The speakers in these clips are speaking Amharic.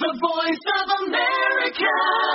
The Voice of America.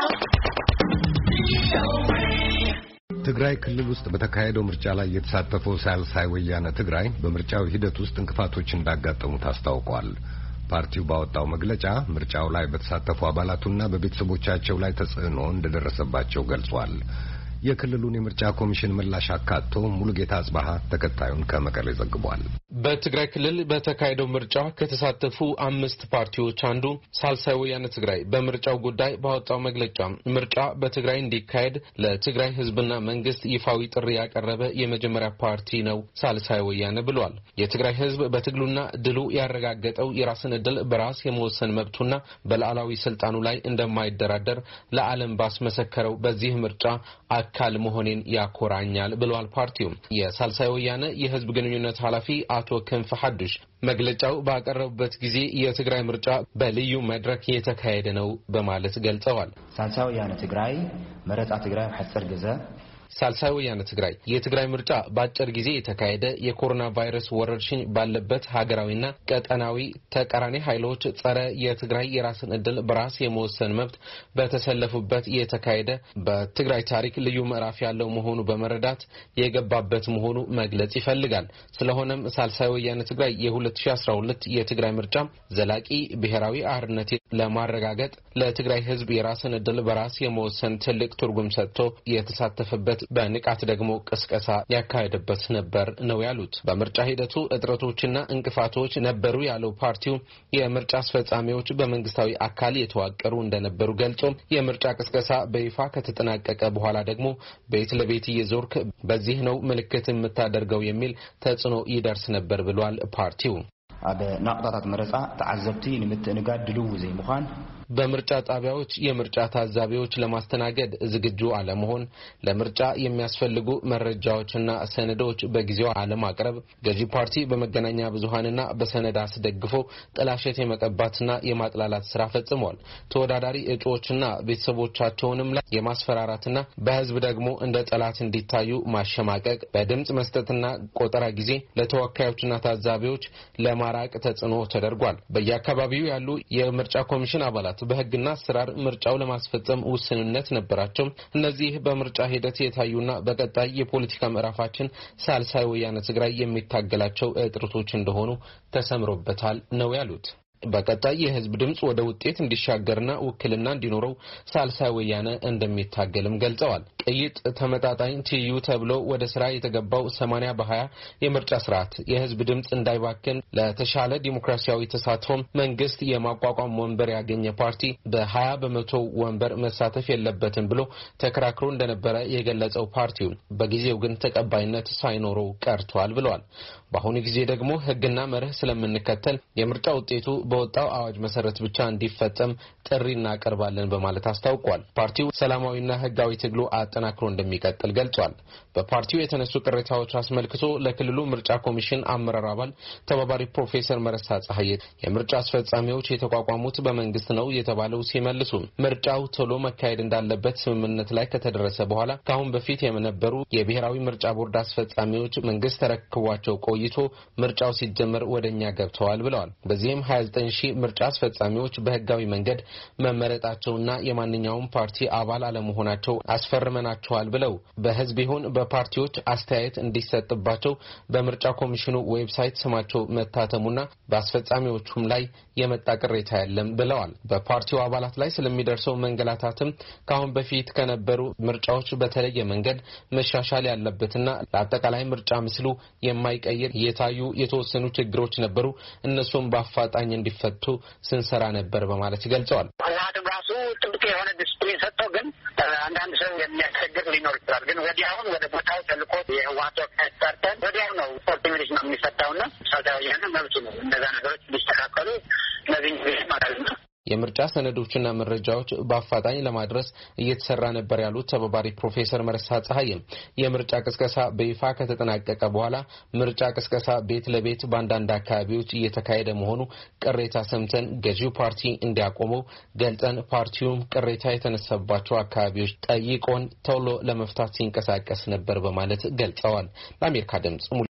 ትግራይ ክልል ውስጥ በተካሄደው ምርጫ ላይ የተሳተፈው ሳልሳይ ወያነ ትግራይ በምርጫው ሂደት ውስጥ እንቅፋቶች እንዳጋጠሙት አስታውቋል። ፓርቲው ባወጣው መግለጫ ምርጫው ላይ በተሳተፉ አባላቱና በቤተሰቦቻቸው ላይ ተጽዕኖ እንደደረሰባቸው ገልጿል። የክልሉን የምርጫ ኮሚሽን ምላሽ አካቶ ሙሉጌታ አጽባሃ ተከታዩን ከመቀሌ ዘግቧል። በትግራይ ክልል በተካሄደው ምርጫ ከተሳተፉ 5 ፓርቲዎች አንዱ ሳልሳይ ወያነ ትግራይ በምርጫው ጉዳይ ባወጣው መግለጫ ምርጫ በትግራይ እንዲካሄድ ለትግራይ ሕዝብና መንግስት ይፋዊ ጥሪ ያቀረበ የመጀመሪያ ፓርቲ ነው ሳልሳይ ወያነ ብሏል። የትግራይ ሕዝብ በትግሉና ድሉ ያረጋገጠው የራስን ዕድል በራስ የመወሰን መብቱና በሉዓላዊ ስልጣኑ ላይ እንደማይደራደር ለዓለም ባስመሰከረው በዚህ ምርጫ አካል መሆኔን ያኮራኛል ብሏል። ፓርቲው የሳልሳይ ወያነ የህዝብ ግንኙነት ኃላፊ አቶ ክንፈ ሐዱሽ መግለጫው ባቀረቡበት ጊዜ የትግራይ ምርጫ በልዩ መድረክ የተካሄደ ነው በማለት ገልጸዋል። ሳልሳይ ወያነ ትግራይ መረጣ ትግራይ ሐሰር ገዘ ሳልሳይ ወያነ ትግራይ የትግራይ ምርጫ በአጭር ጊዜ የተካሄደ የኮሮና ቫይረስ ወረርሽኝ ባለበት ሀገራዊና ቀጠናዊ ተቃራኒ ኃይሎች ጸረ የትግራይ የራስን ዕድል በራስ የመወሰን መብት በተሰለፉበት የተካሄደ በትግራይ ታሪክ ልዩ ምዕራፍ ያለው መሆኑ በመረዳት የገባበት መሆኑ መግለጽ ይፈልጋል። ስለሆነም ሳልሳይ ወያነ ትግራይ የ2012 የትግራይ ምርጫ ዘላቂ ብሔራዊ አርነት ለማረጋገጥ ለትግራይ ህዝብ የራስን ዕድል በራስ የመወሰን ትልቅ ትርጉም ሰጥቶ የተሳተፈበት በንቃት ደግሞ ቅስቀሳ ያካሄደበት ነበር ነው ያሉት። በምርጫ ሂደቱ እጥረቶችና እንቅፋቶች ነበሩ ያለው ፓርቲው የምርጫ አስፈጻሚዎች በመንግስታዊ አካል የተዋቀሩ እንደነበሩ ገልጾ የምርጫ ቅስቀሳ በይፋ ከተጠናቀቀ በኋላ ደግሞ ቤት ለቤት እየዞርክ በዚህ ነው ምልክት የምታደርገው የሚል ተጽዕኖ ይደርስ ነበር ብሏል። ፓርቲው አበ ናቅጣታት መረጻ ተዓዘብቲ ንምትንጋድ ድልው ዘይ ምዃን በምርጫ ጣቢያዎች የምርጫ ታዛቢዎች ለማስተናገድ ዝግጁ አለመሆን፣ ለምርጫ የሚያስፈልጉ መረጃዎችና ሰነዶች በጊዜው አለማቅረብ፣ ገዢ ፓርቲ በመገናኛ ብዙሃንና በሰነድ አስደግፎ ጥላሸት የመቀባትና የማጥላላት ስራ ፈጽሟል። ተወዳዳሪ እጩዎችና ቤተሰቦቻቸውንም ላይ የማስፈራራትና በህዝብ ደግሞ እንደ ጠላት እንዲታዩ ማሸማቀቅ፣ በድምጽ መስጠትና ቆጠራ ጊዜ ለተወካዮችና ታዛቢዎች ለማራቅ ተጽዕኖ ተደርጓል። በየአካባቢው ያሉ የምርጫ ኮሚሽን አባላት በህግና አሰራር ምርጫው ለማስፈጸም ውስንነት ነበራቸው። እነዚህ በምርጫ ሂደት የታዩና በቀጣይ የፖለቲካ ምዕራፋችን ሳልሳይ ወያነ ትግራይ የሚታገላቸው እጥረቶች እንደሆኑ ተሰምሮበታል ነው ያሉት። በቀጣይ የህዝብ ድምጽ ወደ ውጤት እንዲሻገርና ውክልና እንዲኖረው ሳልሳይ ወያነ እንደሚታገልም ገልጸዋል። ቅይጥ ተመጣጣኝ ትይዩ ተብሎ ወደ ስራ የተገባው 80 በ20 የምርጫ ስርዓት የህዝብ ድምጽ እንዳይባክን ለተሻለ ዲሞክራሲያዊ ተሳትፎ መንግስት የማቋቋም ወንበር ያገኘ ፓርቲ በ20 በመቶ ወንበር መሳተፍ የለበትም ብሎ ተከራክሮ እንደነበረ የገለጸው ፓርቲው በጊዜው ግን ተቀባይነት ሳይኖረው ቀርቷል ብለዋል። በአሁኑ ጊዜ ደግሞ ህግና መርህ ስለምንከተል የምርጫ ውጤቱ በወጣው አዋጅ መሰረት ብቻ እንዲፈጸም ጥሪ እናቀርባለን በማለት አስታውቋል። ፓርቲው ሰላማዊና ህጋዊ ትግሉ አጠናክሮ እንደሚቀጥል ገልጿል። በፓርቲው የተነሱ ቅሬታዎች አስመልክቶ ለክልሉ ምርጫ ኮሚሽን አመራር አባል ተባባሪ ፕሮፌሰር መረሳ ጸሐዬ የምርጫ አስፈጻሚዎች የተቋቋሙት በመንግስት ነው የተባለው ሲመልሱ ምርጫው ቶሎ መካሄድ እንዳለበት ስምምነት ላይ ከተደረሰ በኋላ ካሁን በፊት የነበሩ የብሔራዊ ምርጫ ቦርድ አስፈጻሚዎች መንግስት ተረክቧቸው ቆይቶ ምርጫው ሲጀመር ወደኛ ገብተዋል ብለዋል። በዚህም 29,000 ምርጫ አስፈጻሚዎች በህጋዊ መንገድ መመረጣቸውና የማንኛውም ፓርቲ አባል አለመሆናቸው አስፈርመናቸዋል ብለው በህዝብ ይሁን በፓርቲዎች አስተያየት እንዲሰጥባቸው በምርጫ ኮሚሽኑ ዌብሳይት ስማቸው መታተሙና በአስፈጻሚዎቹም ላይ የመጣ ቅሬታ የለም ብለዋል። በፓርቲው አባላት ላይ ስለሚደርሰው መንገላታትም ካሁን በፊት ከነበሩ ምርጫዎች በተለየ መንገድ መሻሻል ያለበትና ለአጠቃላይ ምርጫ ምስሉ የማይቀይር የታዩ የተወሰኑ ችግሮች ነበሩ፣ እነሱም በአፋጣኝ እንዲፈቱ ስንሰራ ነበር በማለት ገልጸዋል። ህወሓትም ራሱ ጥብቅ የሆነ ዲስፕሊን ሰጥቶ ግን አንዳንድ ሰው የሚያስቸግር ሊኖር ይችላል። ግን ወዲያውን ወደ ቦታው ተልኮ የህወሓት ወካይ ጠርተን ወዲያው ነው ስፖርት ሚሊሽ ነው የሚፈታውና ሳልሳይ ወያነ መብቱ ነው እነዛ ነገሮች ሊስተካከሉ እነዚህ ጊዜ ማለት ነው። የምርጫ ሰነዶችና መረጃዎች በአፋጣኝ ለማድረስ እየተሰራ ነበር ያሉት ተባባሪ ፕሮፌሰር መረሳ ጸሐዬ የምርጫ ቅስቀሳ በይፋ ከተጠናቀቀ በኋላ ምርጫ ቅስቀሳ ቤት ለቤት በአንዳንድ አካባቢዎች እየተካሄደ መሆኑ ቅሬታ ሰምተን ገዢው ፓርቲ እንዲያቆመው ገልጸን ፓርቲውም ቅሬታ የተነሳባቸው አካባቢዎች ጠይቆን ቶሎ ለመፍታት ሲንቀሳቀስ ነበር በማለት ገልጸዋል። ለአሜሪካ ድምጽ